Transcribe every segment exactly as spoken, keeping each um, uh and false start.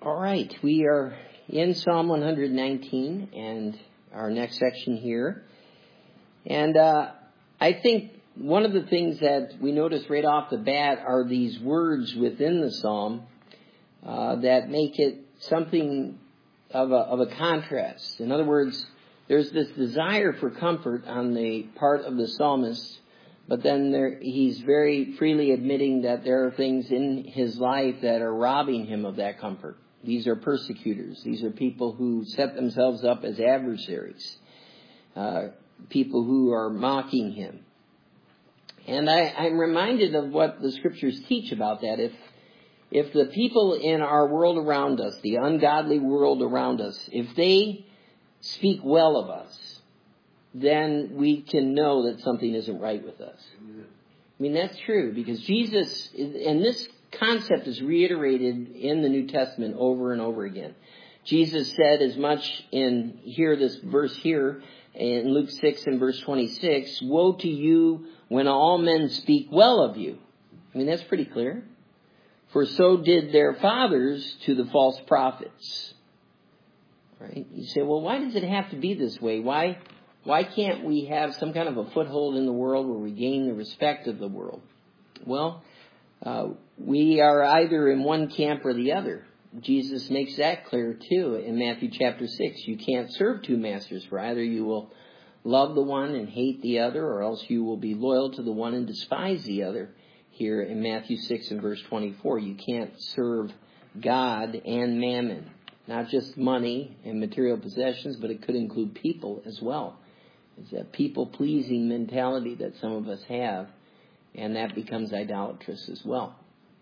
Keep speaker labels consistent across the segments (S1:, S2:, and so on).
S1: All right, we are in Psalm one nineteen and our next section here. And uh, I think one of the things that we notice right off the bat are these words within the psalm uh, that make it something of a, of a contrast. In other words, there's this desire for comfort on the part of the psalmist, but then there, he's very freely admitting that there are things in his life that are robbing him of that comfort. These are persecutors. These are people who set themselves up as adversaries, uh, people who are mocking him. And I, I'm reminded of what the scriptures teach about that. If if the people in our world around us, the ungodly world around us, if they speak well of us, then we can know that something isn't right with us. I mean, that's true, because Jesus, and this concept is reiterated in the New Testament over and over again. Jesus said as much in here, this verse here, in Luke six and verse twenty-six, "Woe to you when all men speak well of you." I mean, that's pretty clear. "For so did their fathers to the false prophets." Right? You say, well, why does it have to be this way? Why, why can't we have some kind of a foothold in the world where we gain the respect of the world? Well, uh, we are either in one camp or the other. Jesus makes that clear too in Matthew chapter six. You can't serve two masters, for either you will love the one and hate the other, or else you will be loyal to the one and despise the other. Here in Matthew six and verse twenty-four, you can't serve God and mammon. Not just money and material possessions, but it could include people as well. It's that people-pleasing mentality that some of us have, and that becomes idolatrous as well.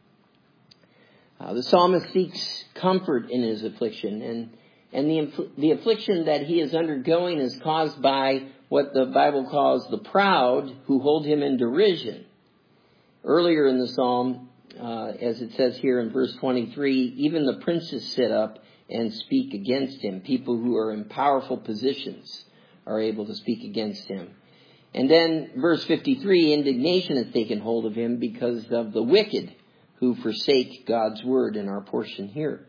S1: Uh, the psalmist seeks comfort in his affliction, and and the the affliction that he is undergoing is caused by what the Bible calls the proud, who hold him in derision. Earlier in the psalm, uh, as it says here in verse twenty-three, even the princes sit up and speak against him. People who are in powerful positions are able to speak against him. And then verse fifty-three, indignation has taken hold of him because of the wicked who forsake God's word in our portion here.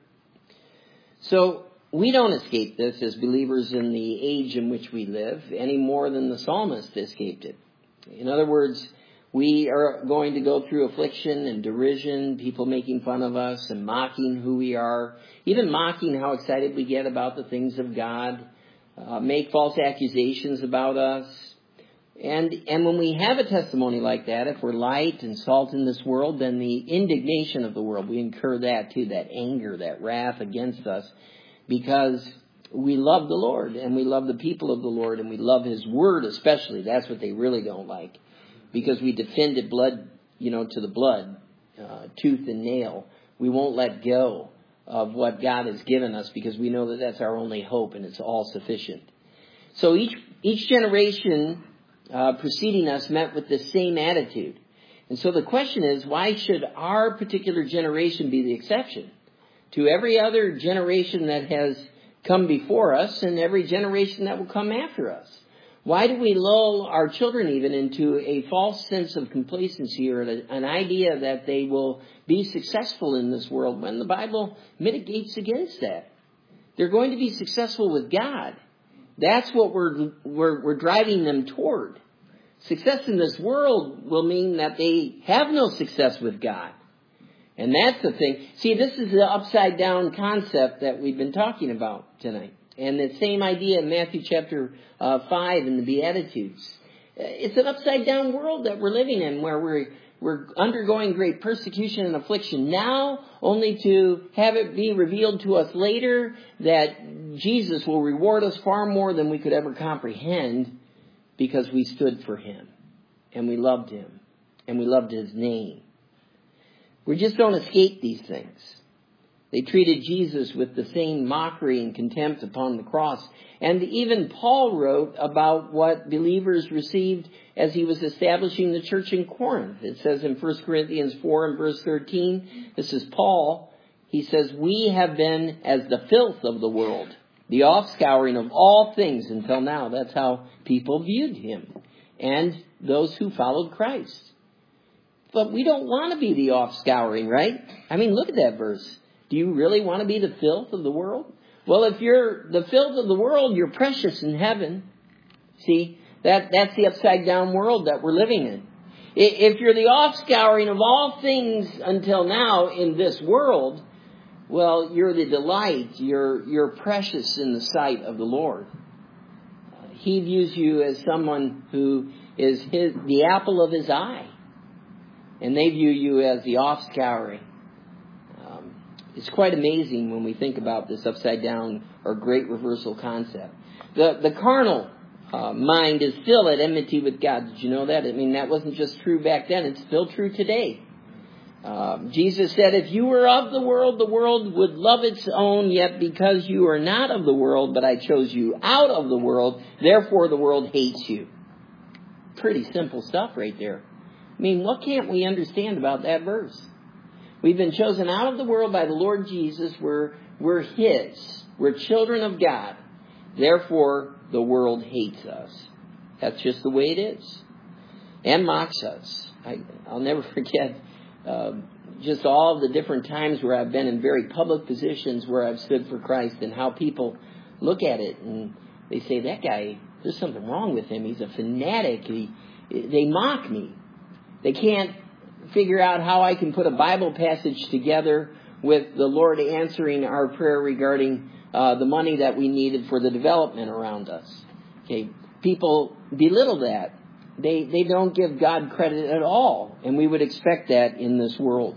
S1: So we don't escape this as believers in the age in which we live any more than the psalmist escaped it. In other words, we are going to go through affliction and derision, people making fun of us and mocking who we are, even mocking how excited we get about the things of God, uh, make false accusations about us. And and when we have a testimony like that, if we're light and salt in this world, then the indignation of the world, we incur that too, that anger, that wrath against us, because we love the Lord and we love the people of the Lord and we love His word especially. That's what they really don't like, because we defend it blood, you know, to the blood, uh, tooth and nail. We won't let go of what God has given us because we know that that's our only hope and it's all sufficient. So each each generation Uh, preceding us met with the same attitude. And so the question is, why should our particular generation be the exception to every other generation that has come before us and every generation that will come after us? Why do we lull our children even into a false sense of complacency or an idea that they will be successful in this world when the Bible mitigates against that? They're going to be successful with God. That's what we're, we're, we're driving them toward. Success in this world will mean that they have no success with God. And that's the thing. See, this is the upside down concept that we've been talking about tonight. And the same idea in Matthew chapter uh, five in the Beatitudes. It's an upside down world that we're living in, where we're we're undergoing great persecution and affliction now, only to have it be revealed to us later that Jesus will reward us far more than we could ever comprehend, because we stood for Him and we loved Him and we loved His name. We just don't escape these things. They treated Jesus with the same mockery and contempt upon the cross. And even Paul wrote about what believers received as he was establishing the church in Corinth. It says in First Corinthians four and verse thirteen, this is Paul. He says, "We have been as the filth of the world, the offscouring of all things until now." That's how people viewed him and those who followed Christ. But we don't want to be the offscouring, right? I mean, look at that verse. Do you really want to be the filth of the world? Well, if you're the filth of the world, you're precious in heaven. See, that, that's the upside down world that we're living in. If you're the offscouring of all things until now in this world, well, you're the delight. You're, you're precious in the sight of the Lord. Uh, he views you as someone who is his, the apple of his eye. And they view you as the offscouring. Um, it's quite amazing when we think about this upside down or great reversal concept. The, the carnal Uh, mind is still at enmity with God. Did you know that? I mean, that wasn't just true back then. It's still true today. Uh, Jesus said, if you were of the world, the world would love its own. Yet because you are not of the world, but I chose you out of the world, therefore the world hates you. Pretty simple stuff right there. I mean, what can't we understand about that verse? We've been chosen out of the world by the Lord Jesus. We're, we're His. We're children of God. Therefore, the world hates us. That's just the way it is. And mocks us. I, I'll never forget uh, just all the different times where I've been in very public positions where I've stood for Christ and how people look at it and they say, that guy, there's something wrong with him. He's a fanatic. He, they mock me. They can't figure out how I can put a Bible passage together with the Lord answering our prayer regarding Uh, the money that we needed for the development around us. Okay, people belittle that. They they don't give God credit at all, and we would expect that in this world.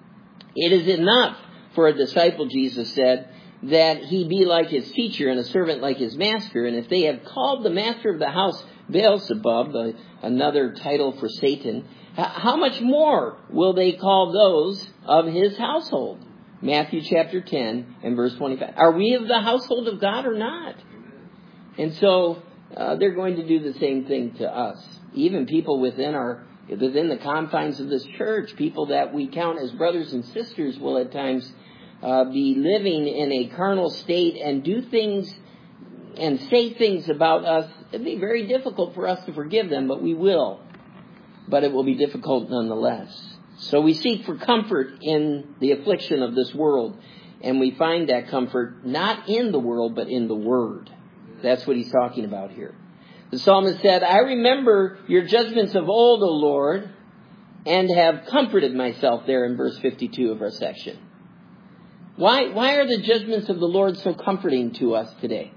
S1: It is enough for a disciple, Jesus said, that he be like his teacher and a servant like his master. And if they have called the master of the house Beelzebub, the, another title for Satan, how much more will they call those of his household? Matthew chapter ten and verse twenty-five. Are we of the household of God or not? And so uh, they're going to do the same thing to us. Even people within our within the confines of this church, people that we count as brothers and sisters will at times uh, be living in a carnal state and do things and say things about us. It'd be very difficult for us to forgive them, but we will. But it will be difficult nonetheless. So we seek for comfort in the affliction of this world. And we find that comfort not in the world, but in the Word. That's what he's talking about here. The psalmist said, I remember your judgments of old, O Lord, and have comforted myself, there in verse fifty-two of our section. Why, why are the judgments of the Lord so comforting to us today?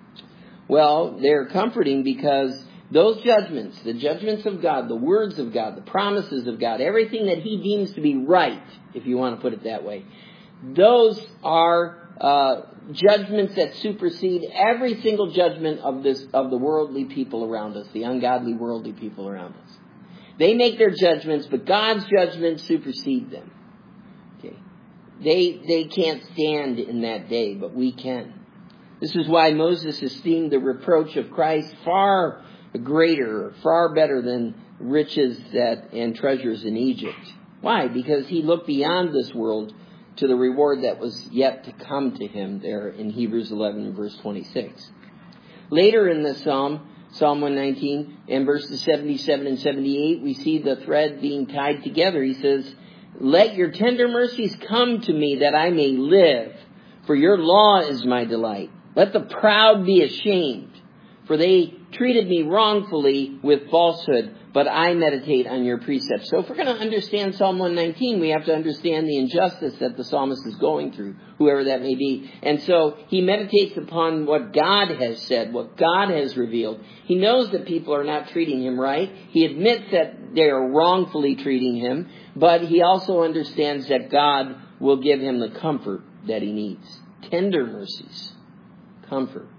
S1: Well, they're comforting because those judgments, the judgments of God, the words of God, the promises of God, everything that He deems to be right, if you want to put it that way, those are uh, judgments that supersede every single judgment of this of the worldly people around us, the ungodly worldly people around us. They make their judgments, but God's judgments supersede them. Okay. They they can't stand in that day, but we can. This is why Moses esteemed the reproach of Christ far greater, far better than riches that and treasures in Egypt. Why? Because he looked beyond this world to the reward that was yet to come to him there in Hebrews eleven verse twenty-six. Later in the psalm, Psalm one nineteen, in verses seventy-seven and seventy-eight, we see the thread being tied together. He says, let your tender mercies come to me that I may live, for your law is my delight. Let the proud be ashamed, for they treated me wrongfully with falsehood, but I meditate on your precepts. So if we're going to understand Psalm one nineteen, we have to understand the injustice that the psalmist is going through, whoever that may be. And so he meditates upon what God has said, what God has revealed. He knows that people are not treating him right. He admits that they are wrongfully treating him, but he also understands that God will give him the comfort that he needs. Tender mercies. Comfort.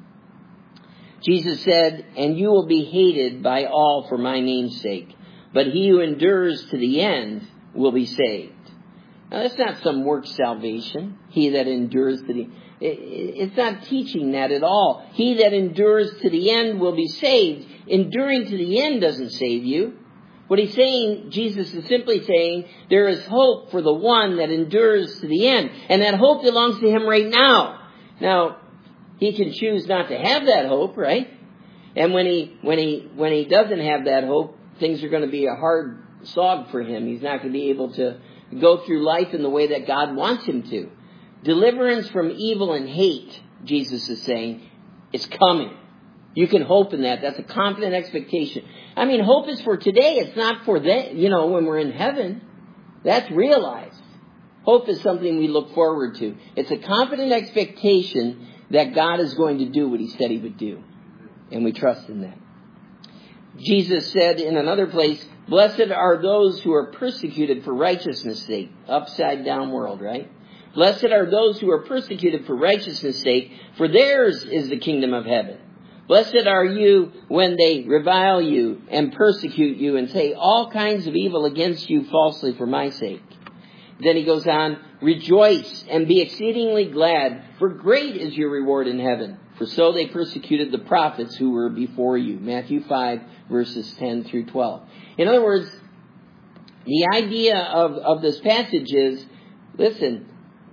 S1: Jesus said, and you will be hated by all for my name's sake, but he who endures to the end will be saved. Now, that's not some work salvation, he that endures to the... It's not teaching that at all. He that endures to the end will be saved. Enduring to the end doesn't save you. What he's saying, Jesus is simply saying, there is hope for the one that endures to the end. And that hope belongs to him right now. Now, he can choose not to have that hope, right? And when he when he when he doesn't have that hope, things are going to be a hard slog for him. He's not going to be able to go through life in the way that God wants him to. Deliverance from evil and hate, Jesus is saying, is coming. You can hope in that. That's a confident expectation. I mean, hope is for today. It's not for the, you know, when we're in heaven. That's realized. Hope is something we look forward to. It's a confident expectation that God is going to do what he said he would do. And we trust in that. Jesus said in another place, blessed are those who are persecuted for righteousness' sake. Upside down world, right? Blessed are those who are persecuted for righteousness' sake, for theirs is the kingdom of heaven. Blessed are you when they revile you and persecute you and say all kinds of evil against you falsely for my sake. Then he goes on, rejoice and be exceedingly glad, for great is your reward in heaven. For so they persecuted the prophets who were before you. Matthew five, verses ten through twelve. In other words, the idea of, of this passage is, listen,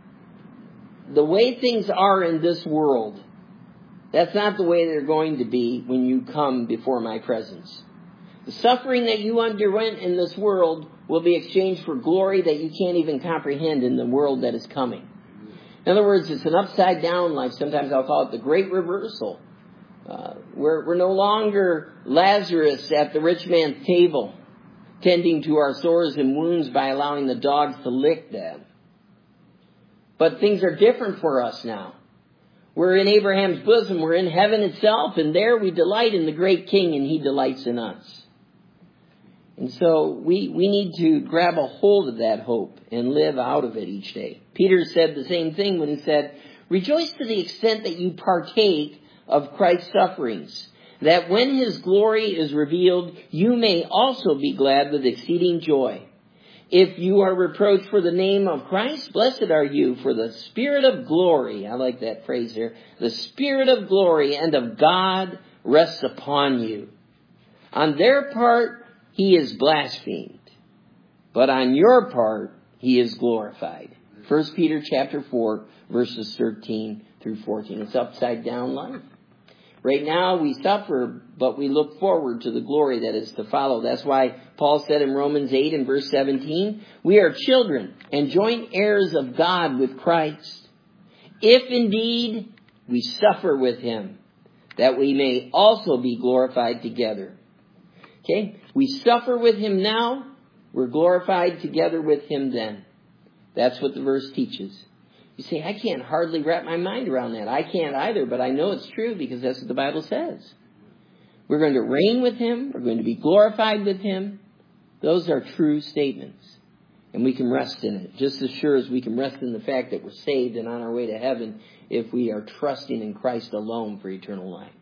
S1: the way things are in this world, that's not the way they're going to be when you come before my presence. The suffering that you underwent in this world will be exchanged for glory that you can't even comprehend in the world that is coming. In other words, it's an upside down life. Sometimes I'll call it the great reversal. Uh, we're, we're no longer Lazarus at the rich man's table, tending to our sores and wounds by allowing the dogs to lick them. But things are different for us now. We're in Abraham's bosom. We're in heaven itself. And there we delight in the great King, and he delights in us. And so we, we need to grab a hold of that hope and live out of it each day. Peter said the same thing when he said, rejoice to the extent that you partake of Christ's sufferings, that when his glory is revealed, you may also be glad with exceeding joy. If you are reproached for the name of Christ, blessed are you, for the Spirit of glory, I like that phrase there, the Spirit of glory and of God rests upon you. On their part, he is blasphemed, but on your part, he is glorified. First Peter chapter four, verses thirteen through fourteen. It's upside down life. Right now we suffer, but we look forward to the glory that is to follow. That's why Paul said in Romans eight and verse seventeen, we are children and joint heirs of God with Christ, if indeed we suffer with him, that we may also be glorified together. Okay? We suffer with him now, we're glorified together with him then. That's what the verse teaches. You say, I can't hardly wrap my mind around that. I can't either, but I know it's true because that's what the Bible says. We're going to reign with him. We're going to be glorified with him. Those are true statements. And we can rest in it, just as sure as we can rest in the fact that we're saved and on our way to heaven if we are trusting in Christ alone for eternal life.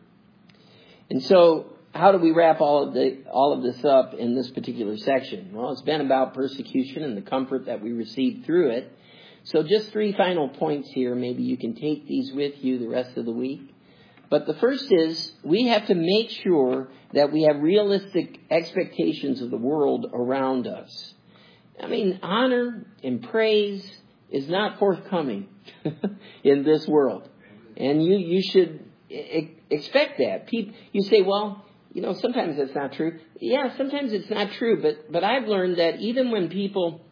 S1: And so, how do we wrap all of the all of this up in this particular section? Well, it's been about persecution and the comfort that we receive through it. So just three final points here. Maybe you can take these with you the rest of the week. But the first is we have to make sure that we have realistic expectations of the world around us. I mean, honor and praise is not forthcoming in this world. And you, you should e- expect that. People, you say, well, you know, sometimes that's not true. Yeah, sometimes it's not true. But, but I've learned that even when people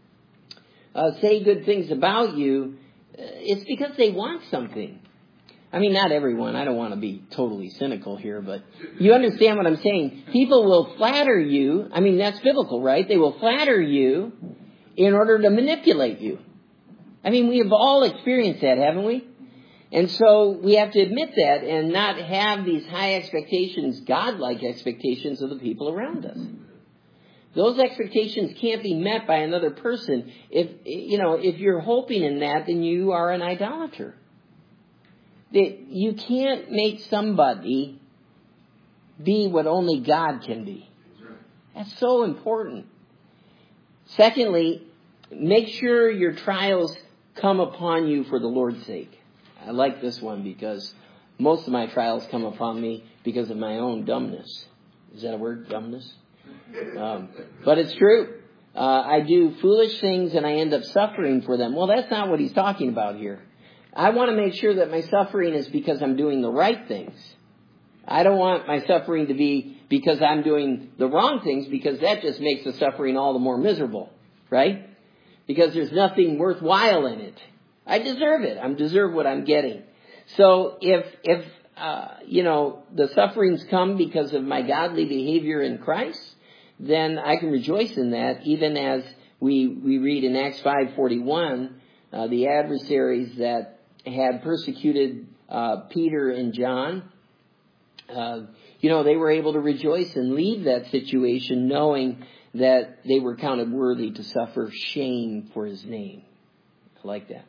S1: Uh, say good things about you, uh, it's because they want something. I mean, not everyone. I don't want to be totally cynical here, but you understand what I'm saying. People will flatter you. I mean, that's biblical, right? They will flatter you in order to manipulate you. I mean, we have all experienced that, haven't we? And so we have to admit that and not have these high expectations, godlike expectations of the people around us. Those expectations can't be met by another person. If, you know, if you're hoping in that, then you are an idolater. You can't make somebody be what only God can be. That's so important. Secondly, make sure your trials come upon you for the Lord's sake. I like this one because most of my trials come upon me because of my own dumbness. Is that a word, dumbness? Um, but it's true. Uh, I do foolish things and I end up suffering for them. Well, that's not what he's talking about here. I want to make sure that my suffering is because I'm doing the right things. I don't want my suffering to be because I'm doing the wrong things, because that just makes the suffering all the more miserable, right? Because there's nothing worthwhile in it. I deserve it. I deserve what I'm getting. So if, if, uh, you know, the sufferings come because of my godly behavior in Christ, then I can rejoice in that, even as we, we read in Acts five forty-one, uh, the adversaries that had persecuted, uh, Peter and John, uh, you know, they were able to rejoice and leave that situation knowing that they were counted worthy to suffer shame for his name. I like that.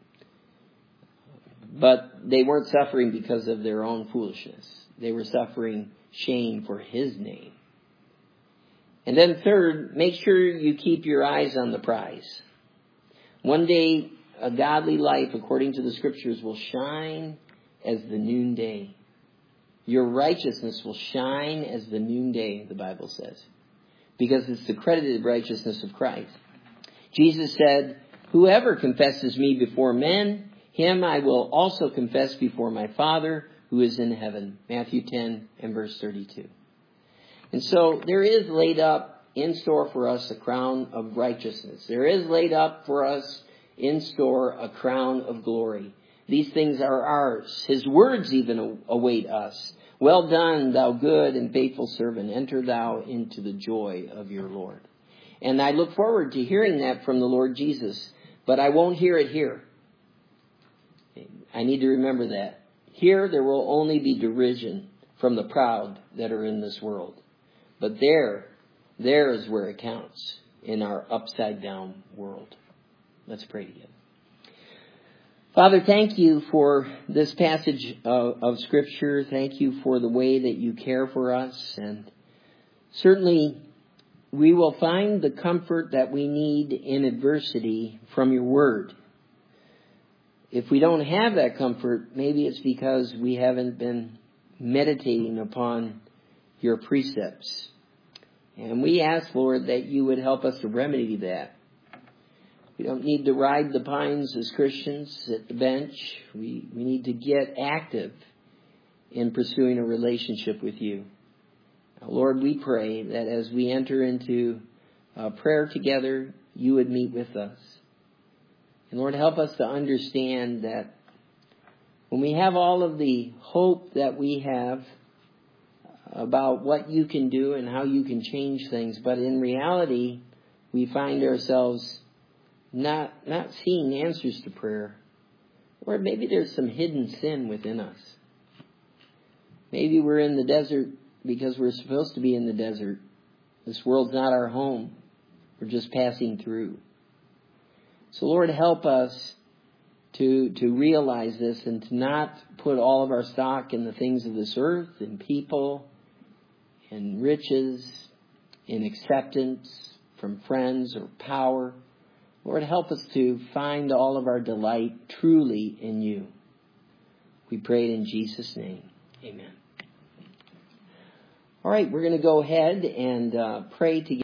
S1: But they weren't suffering because of their own foolishness. They were suffering shame for his name. And then third, make sure you keep your eyes on the prize. One day, a godly life, according to the scriptures, will shine as the noonday. Your righteousness will shine as the noonday, the Bible says, because it's the credited righteousness of Christ. Jesus said, whoever confesses me before men, him I will also confess before my Father who is in heaven. Matthew ten and verse thirty-two. And so there is laid up in store for us a crown of righteousness. There is laid up for us in store a crown of glory. These things are ours. His words even await us. Well done, thou good and faithful servant. Enter thou into the joy of your Lord. And I look forward to hearing that from the Lord Jesus. But I won't hear it here. I need to remember that. Here there will only be derision from the proud that are in this world. But there, there is where it counts in our upside down world. Let's pray together. Father, thank you for this passage of, of Scripture. Thank you for the way that you care for us. And certainly we will find the comfort that we need in adversity from your word. If we don't have that comfort, maybe it's because we haven't been meditating upon your precepts. And we ask, Lord, that you would help us to remedy that. We don't need to ride the pines as Christians at the bench. We, we need to get active in pursuing a relationship with you. Now, Lord, we pray that as we enter into uh, prayer together, you would meet with us. And Lord, help us to understand that when we have all of the hope that we have about what you can do and how you can change things, but in reality, we find ourselves not not seeing answers to prayer. Or maybe there's some hidden sin within us. Maybe we're in the desert because we're supposed to be in the desert. This world's not our home. We're just passing through. So Lord, help us to to realize this and to not put all of our stock in the things of this earth, in people, in riches, in acceptance from friends or power. Lord, help us to find all of our delight truly in you. We pray it in Jesus' name. Amen. All right, we're going to go ahead and uh, pray together.